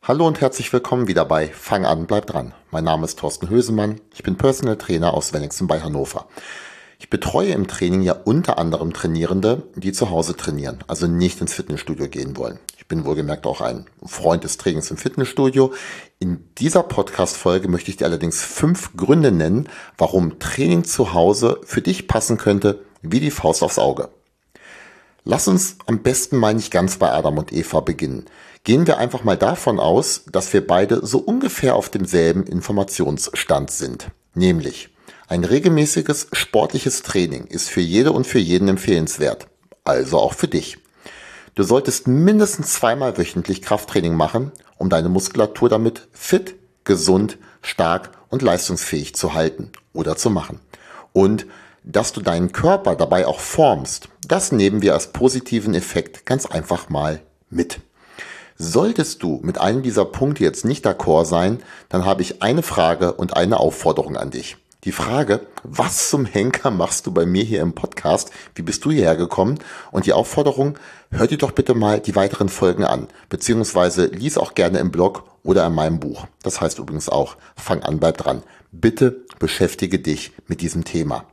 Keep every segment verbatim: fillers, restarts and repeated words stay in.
Hallo und herzlich willkommen wieder bei Fang an, bleib dran. Mein Name ist Thorsten Hösemann, ich bin Personal Trainer aus Wenningsen bei Hannover. Ich betreue im Training ja unter anderem Trainierende, die zu Hause trainieren, also nicht ins Fitnessstudio gehen wollen. Ich bin wohlgemerkt auch ein Freund des Trainings im Fitnessstudio. In dieser Podcast-Folge möchte ich dir allerdings fünf Gründe nennen, warum Training zu Hause für dich passen könnte, wie die Faust aufs Auge. Lass uns am besten mal nicht ganz bei Adam und Eva beginnen. Gehen wir einfach mal davon aus, dass wir beide so ungefähr auf demselben Informationsstand sind. Nämlich, ein regelmäßiges sportliches Training ist für jede und für jeden empfehlenswert. Also auch für dich. Du solltest mindestens zweimal wöchentlich Krafttraining machen, um deine Muskulatur damit fit, gesund, stark und leistungsfähig zu halten oder zu machen. Und dass du deinen Körper dabei auch formst, das nehmen wir als positiven Effekt ganz einfach mal mit. Solltest du mit einem dieser Punkte jetzt nicht d'accord sein, dann habe ich eine Frage und eine Aufforderung an dich. Die Frage, was zum Henker machst du bei mir hier im Podcast? Wie bist du hierher gekommen? Und die Aufforderung, hör dir doch bitte mal die weiteren Folgen an, beziehungsweise lies auch gerne im Blog oder in meinem Buch. Das heißt übrigens auch, fang an, bleib dran. Bitte beschäftige dich mit diesem Thema.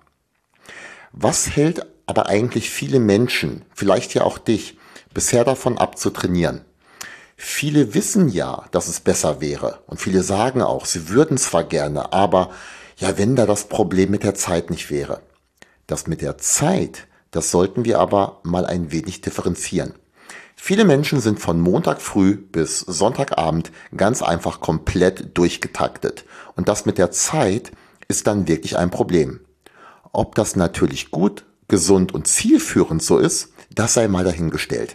Was hält aber eigentlich viele Menschen, vielleicht ja auch dich, bisher davon ab zu trainieren? Viele wissen ja, dass es besser wäre und viele sagen auch, sie würden zwar gerne, aber ja, wenn da das Problem mit der Zeit nicht wäre. Das mit der Zeit, das sollten wir aber mal ein wenig differenzieren. Viele Menschen sind von Montag früh bis Sonntagabend ganz einfach komplett durchgetaktet und das mit der Zeit ist dann wirklich ein Problem. Ob das natürlich gut, gesund und zielführend so ist, das sei mal dahingestellt.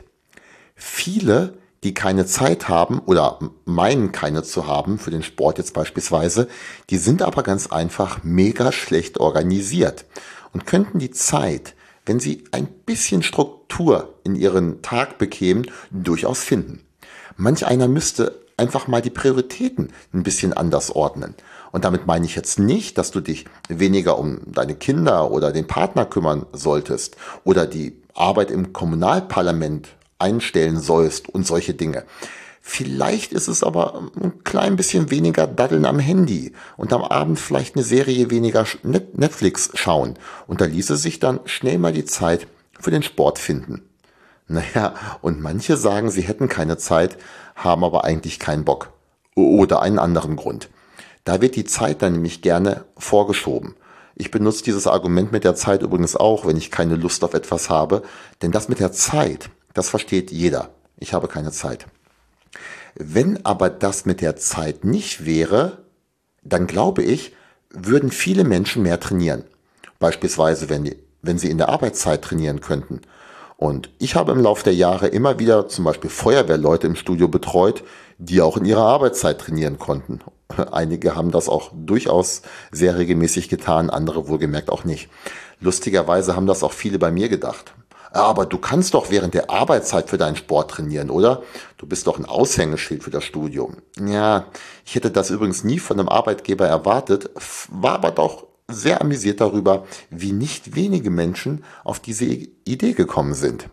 Viele, die keine Zeit haben oder meinen keine zu haben, für den Sport jetzt beispielsweise, die sind aber ganz einfach mega schlecht organisiert und könnten die Zeit, wenn sie ein bisschen Struktur in ihren Tag bekämen, durchaus finden. Manch einer müsste einfach mal die Prioritäten ein bisschen anders ordnen. Und damit meine ich jetzt nicht, dass du dich weniger um deine Kinder oder den Partner kümmern solltest oder die Arbeit im Kommunalparlament einstellen sollst und solche Dinge. Vielleicht ist es aber ein klein bisschen weniger Daddeln am Handy und am Abend vielleicht eine Serie weniger Netflix schauen. Und da ließe sich dann schnell mal die Zeit für den Sport finden. Naja, und manche sagen, sie hätten keine Zeit, haben aber eigentlich keinen Bock. Oder einen anderen Grund. Da wird die Zeit dann nämlich gerne vorgeschoben. Ich benutze dieses Argument mit der Zeit übrigens auch, wenn ich keine Lust auf etwas habe. Denn das mit der Zeit, das versteht jeder. Ich habe keine Zeit. Wenn aber das mit der Zeit nicht wäre, dann glaube ich, würden viele Menschen mehr trainieren. Beispielsweise, wenn, die, wenn sie in der Arbeitszeit trainieren könnten. Und ich habe im Laufe der Jahre immer wieder zum Beispiel Feuerwehrleute im Studio betreut, die auch in ihrer Arbeitszeit trainieren konnten. Einige haben das auch durchaus sehr regelmäßig getan, andere wohlgemerkt auch nicht. Lustigerweise haben das auch viele bei mir gedacht. Aber du kannst doch während der Arbeitszeit für deinen Sport trainieren, oder? Du bist doch ein Aushängeschild für das Studio. Ja, ich hätte das übrigens nie von einem Arbeitgeber erwartet, war aber doch sehr amüsiert darüber, wie nicht wenige Menschen auf diese Idee gekommen sind.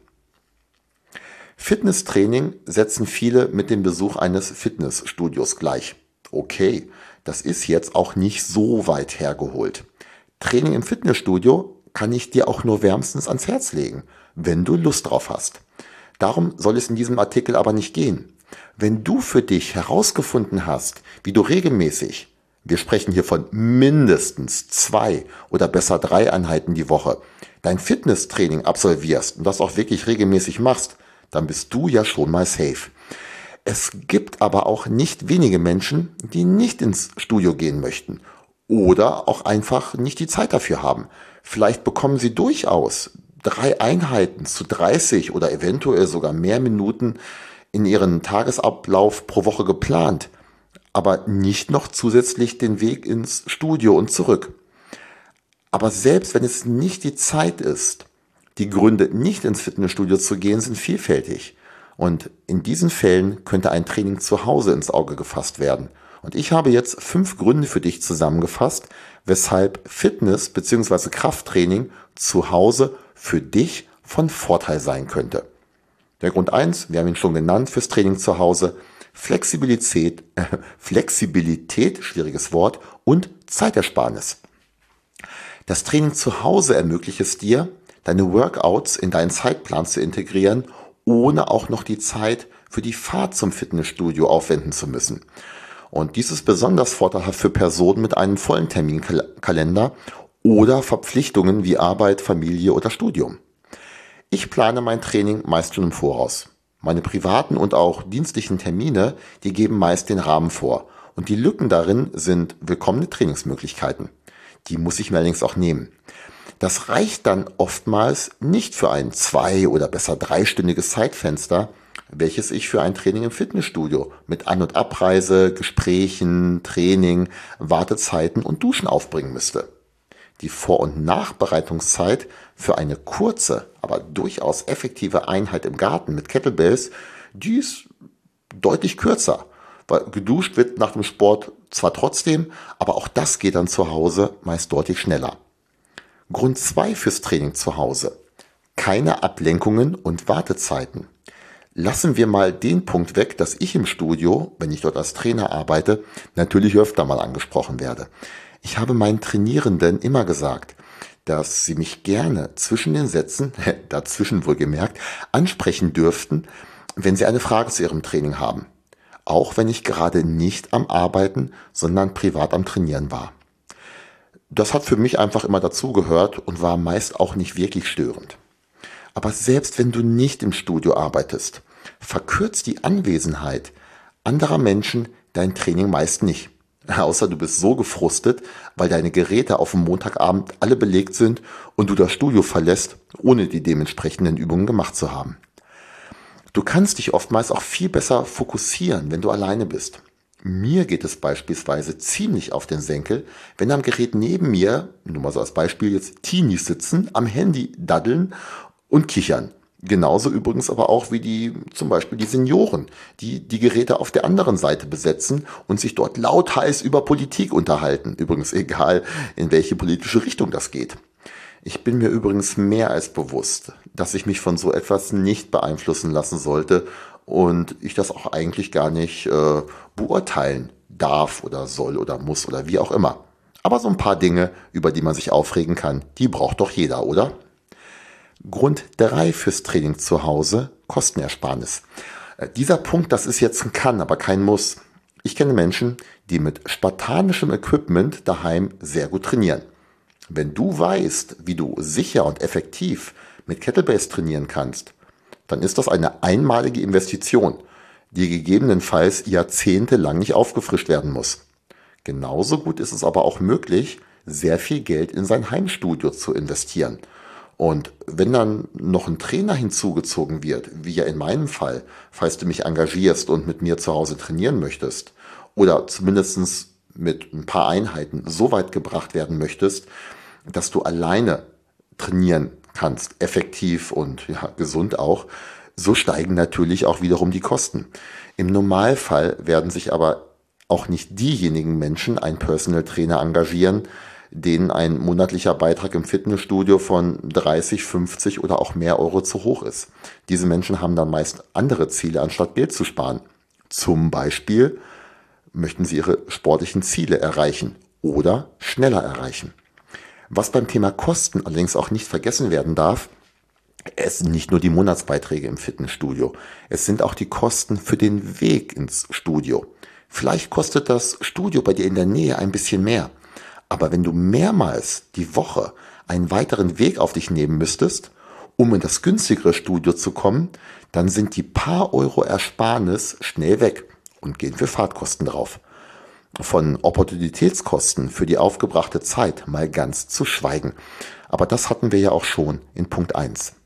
Fitnesstraining setzen viele mit dem Besuch eines Fitnessstudios gleich. Okay, das ist jetzt auch nicht so weit hergeholt. Training im Fitnessstudio kann ich dir auch nur wärmstens ans Herz legen, wenn du Lust drauf hast. Darum soll es in diesem Artikel aber nicht gehen. Wenn du für dich herausgefunden hast, wie du regelmäßig, wir sprechen hier von mindestens zwei oder besser drei Einheiten die Woche, dein Fitnesstraining absolvierst und das auch wirklich regelmäßig machst, dann bist du ja schon mal safe. Es gibt aber auch nicht wenige Menschen, die nicht ins Studio gehen möchten oder auch einfach nicht die Zeit dafür haben. Vielleicht bekommen sie durchaus drei Einheiten zu dreißig oder eventuell sogar mehr Minuten in ihren Tagesablauf pro Woche geplant, aber nicht noch zusätzlich den Weg ins Studio und zurück. Aber selbst wenn es nicht die Zeit ist, die Gründe, nicht ins Fitnessstudio zu gehen, sind vielfältig. Und in diesen Fällen könnte ein Training zu Hause ins Auge gefasst werden. Und ich habe jetzt fünf Gründe für dich zusammengefasst, weshalb Fitness bzw. Krafttraining zu Hause für dich von Vorteil sein könnte. Der Grund eins, wir haben ihn schon genannt, fürs Training zu Hause, Flexibilität, äh, Flexibilität, schwieriges Wort, und Zeitersparnis. Das Training zu Hause ermöglicht es dir, deine Workouts in deinen Zeitplan zu integrieren, ohne auch noch die Zeit für die Fahrt zum Fitnessstudio aufwenden zu müssen. Und dies ist besonders vorteilhaft für Personen mit einem vollen Terminkalender oder Verpflichtungen wie Arbeit, Familie oder Studium. Ich plane mein Training meist schon im Voraus. Meine privaten und auch dienstlichen Termine, die geben meist den Rahmen vor. Und die Lücken darin sind willkommene Trainingsmöglichkeiten. Die muss ich mir allerdings auch nehmen. Das reicht dann oftmals nicht für ein zwei- oder besser dreistündiges Zeitfenster, welches ich für ein Training im Fitnessstudio mit An- und Abreise, Gesprächen, Training, Wartezeiten und Duschen aufbringen müsste. Die Vor- und Nachbereitungszeit für eine kurze, aber durchaus effektive Einheit im Garten mit Kettlebells, die ist deutlich kürzer, weil geduscht wird nach dem Sport zwar trotzdem, aber auch das geht dann zu Hause meist deutlich schneller. Grund zwei fürs Training zu Hause: keine Ablenkungen und Wartezeiten. Lassen wir mal den Punkt weg, dass ich im Studio, wenn ich dort als Trainer arbeite, natürlich öfter mal angesprochen werde. Ich habe meinen Trainierenden immer gesagt, dass sie mich gerne zwischen den Sätzen, dazwischen wohlgemerkt, ansprechen dürften, wenn sie eine Frage zu ihrem Training haben. Auch wenn ich gerade nicht am Arbeiten, sondern privat am Trainieren war. Das hat für mich einfach immer dazugehört und war meist auch nicht wirklich störend. Aber selbst wenn du nicht im Studio arbeitest, verkürzt die Anwesenheit anderer Menschen dein Training meist nicht. Außer du bist so gefrustet, weil deine Geräte auf dem Montagabend alle belegt sind und du das Studio verlässt, ohne die dementsprechenden Übungen gemacht zu haben. Du kannst dich oftmals auch viel besser fokussieren, wenn du alleine bist. Mir geht es beispielsweise ziemlich auf den Senkel, wenn am Gerät neben mir, nur mal so als Beispiel jetzt, Teenies sitzen, am Handy daddeln und kichern. Genauso übrigens aber auch wie die, zum Beispiel die Senioren, die die Geräte auf der anderen Seite besetzen und sich dort lautheiß über Politik unterhalten. Übrigens egal, in welche politische Richtung das geht. Ich bin mir übrigens mehr als bewusst, dass ich mich von so etwas nicht beeinflussen lassen sollte und ich das auch eigentlich gar nicht äh, beurteilen darf oder soll oder muss oder wie auch immer. Aber so ein paar Dinge, über die man sich aufregen kann, die braucht doch jeder, oder? Grund drei fürs Training zu Hause: Kostenersparnis. Äh, Dieser Punkt, das ist jetzt ein Kann, aber kein Muss. Ich kenne Menschen, die mit spartanischem Equipment daheim sehr gut trainieren. Wenn du weißt, wie du sicher und effektiv mit Kettlebells trainieren kannst, dann ist das eine einmalige Investition, die gegebenenfalls jahrzehntelang nicht aufgefrischt werden muss. Genauso gut ist es aber auch möglich, sehr viel Geld in sein Heimstudio zu investieren. Und wenn dann noch ein Trainer hinzugezogen wird, wie ja in meinem Fall, falls du mich engagierst und mit mir zu Hause trainieren möchtest, oder zumindest mit ein paar Einheiten so weit gebracht werden möchtest, dass du alleine trainieren kannst, effektiv und ja, gesund auch, so steigen natürlich auch wiederum die Kosten. Im Normalfall werden sich aber auch nicht diejenigen Menschen einen Personal Trainer engagieren, denen ein monatlicher Beitrag im Fitnessstudio von dreißig, fünfzig oder auch mehr Euro zu hoch ist. Diese Menschen haben dann meist andere Ziele, anstatt Geld zu sparen. Zum Beispiel möchten sie ihre sportlichen Ziele erreichen oder schneller erreichen. Was beim Thema Kosten allerdings auch nicht vergessen werden darf: es sind nicht nur die Monatsbeiträge im Fitnessstudio, es sind auch die Kosten für den Weg ins Studio. Vielleicht kostet das Studio bei dir in der Nähe ein bisschen mehr, aber wenn du mehrmals die Woche einen weiteren Weg auf dich nehmen müsstest, um in das günstigere Studio zu kommen, dann sind die paar Euro Ersparnis schnell weg und gehen für Fahrtkosten drauf. Von Opportunitätskosten für die aufgebrachte Zeit mal ganz zu schweigen. Aber das hatten wir ja auch schon in Punkt eins.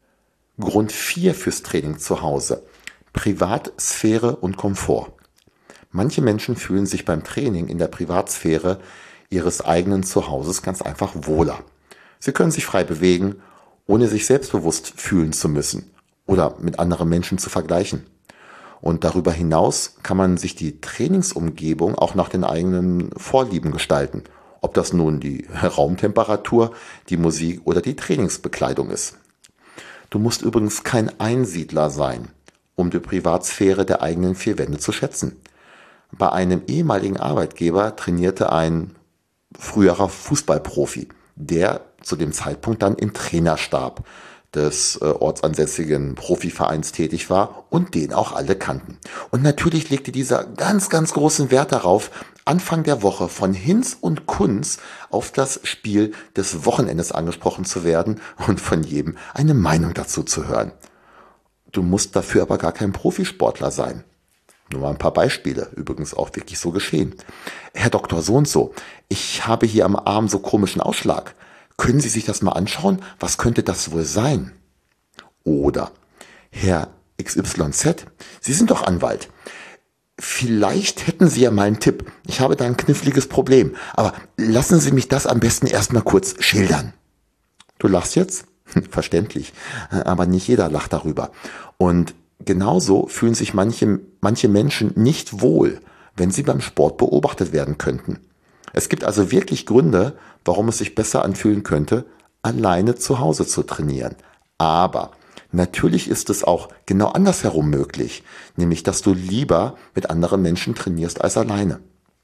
Grund vier fürs Training zu Hause: Privatsphäre und Komfort. Manche Menschen fühlen sich beim Training in der Privatsphäre ihres eigenen Zuhauses ganz einfach wohler. Sie können sich frei bewegen, ohne sich selbstbewusst fühlen zu müssen oder mit anderen Menschen zu vergleichen. Und darüber hinaus kann man sich die Trainingsumgebung auch nach den eigenen Vorlieben gestalten. Ob das nun die Raumtemperatur, die Musik oder die Trainingsbekleidung ist. Du musst übrigens kein Einsiedler sein, um die Privatsphäre der eigenen vier Wände zu schätzen. Bei einem ehemaligen Arbeitgeber trainierte ein früherer Fußballprofi, der zu dem Zeitpunkt dann im Trainerstab des äh, ortsansässigen Profivereins tätig war und den auch alle kannten. Und natürlich legte dieser ganz, ganz großen Wert darauf, Anfang der Woche von Hinz und Kunz auf das Spiel des Wochenendes angesprochen zu werden und von jedem eine Meinung dazu zu hören. Du musst dafür aber gar kein Profisportler sein. Nur mal ein paar Beispiele, übrigens auch wirklich so geschehen. Herr Doktor so und so, ich habe hier am Arm so komischen Ausschlag. Können Sie sich das mal anschauen? Was könnte das wohl sein? Oder Herr X Y Z, Sie sind doch Anwalt. Vielleicht hätten Sie ja mal einen Tipp. Ich habe da ein kniffliges Problem. Aber lassen Sie mich das am besten erstmal kurz schildern. Du lachst jetzt? Verständlich. Aber nicht jeder lacht darüber. Und genauso fühlen sich manche, manche Menschen nicht wohl, wenn sie beim Sport beobachtet werden könnten. Es gibt also wirklich Gründe, warum es sich besser anfühlen könnte, alleine zu Hause zu trainieren. Aber natürlich ist es auch genau andersherum möglich, nämlich dass du lieber mit anderen Menschen trainierst als alleine.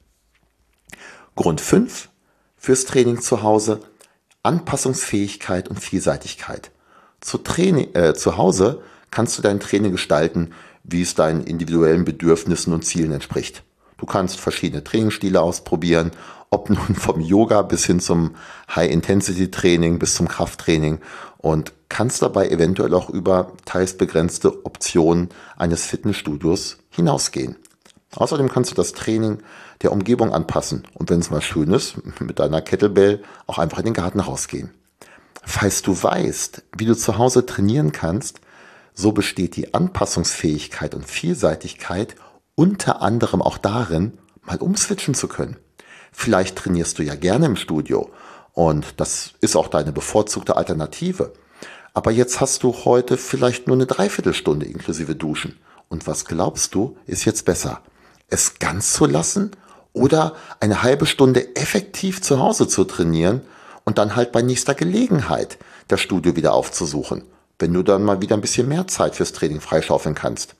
Grund fünf fürs Training zu Hause: Anpassungsfähigkeit und Vielseitigkeit. Zu, Training, äh, zu Hause kannst du dein Training gestalten, wie es deinen individuellen Bedürfnissen und Zielen entspricht. Du kannst verschiedene Trainingsstile ausprobieren, ob nun vom Yoga bis hin zum High-Intensity-Training bis zum Krafttraining, und kannst dabei eventuell auch über teils begrenzte Optionen eines Fitnessstudios hinausgehen. Außerdem kannst du das Training der Umgebung anpassen und wenn es mal schön ist, mit deiner Kettlebell auch einfach in den Garten rausgehen. Falls du weißt, wie du zu Hause trainieren kannst, so besteht die Anpassungsfähigkeit und Vielseitigkeit unter anderem auch darin, mal umswitchen zu können. Vielleicht trainierst du ja gerne im Studio und das ist auch deine bevorzugte Alternative. Aber jetzt hast du heute vielleicht nur eine Dreiviertelstunde inklusive Duschen. Und was glaubst du, ist jetzt besser? Es ganz zu lassen oder eine halbe Stunde effektiv zu Hause zu trainieren und dann halt bei nächster Gelegenheit das Studio wieder aufzusuchen, wenn du dann mal wieder ein bisschen mehr Zeit fürs Training freischaufeln kannst?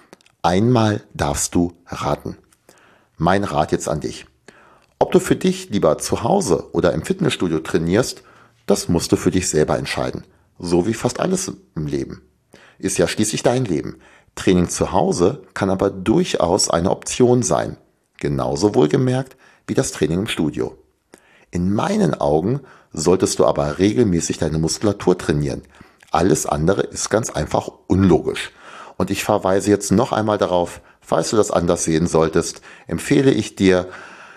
Einmal darfst du raten. Mein Rat jetzt an dich: Ob du für dich lieber zu Hause oder im Fitnessstudio trainierst, das musst du für dich selber entscheiden. So wie fast alles im Leben. Ist ja schließlich dein Leben. Training zu Hause kann aber durchaus eine Option sein. Genauso wohlgemerkt wie das Training im Studio. In meinen Augen solltest du aber regelmäßig deine Muskulatur trainieren. Alles andere ist ganz einfach unlogisch. Und ich verweise jetzt noch einmal darauf, falls du das anders sehen solltest, empfehle ich dir,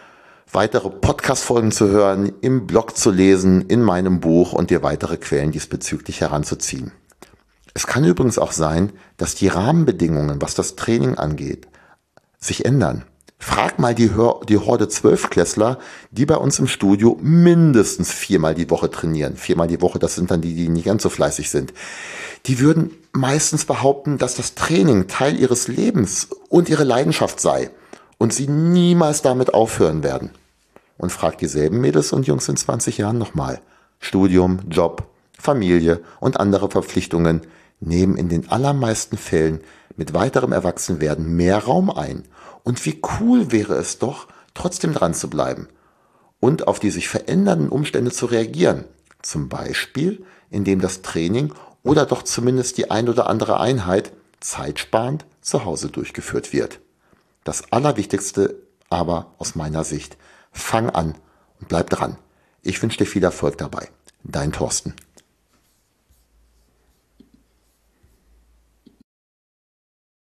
weitere Podcast-Folgen zu hören, im Blog zu lesen, in meinem Buch und dir weitere Quellen diesbezüglich heranzuziehen. Es kann übrigens auch sein, dass die Rahmenbedingungen, was das Training angeht, sich ändern. Frag mal die, Hör- die Horde Zwölfklässler, die bei uns im Studio mindestens viermal die Woche trainieren. Viermal die Woche, das sind dann die, die nicht ganz so fleißig sind. Die würden meistens behaupten, dass das Training Teil ihres Lebens und ihre Leidenschaft sei und sie niemals damit aufhören werden. Und frag dieselben Mädels und Jungs in zwanzig Jahren nochmal. Studium, Job, Familie und andere Verpflichtungen nehmen in den allermeisten Fällen mit weiterem Erwachsenwerden mehr Raum ein. Und wie cool wäre es doch, trotzdem dran zu bleiben und auf die sich verändernden Umstände zu reagieren. Zum Beispiel, indem das Training oder doch zumindest die ein oder andere Einheit zeitsparend zu Hause durchgeführt wird. Das Allerwichtigste aber aus meiner Sicht: Fang an und bleib dran. Ich wünsche dir viel Erfolg dabei. Dein Thorsten.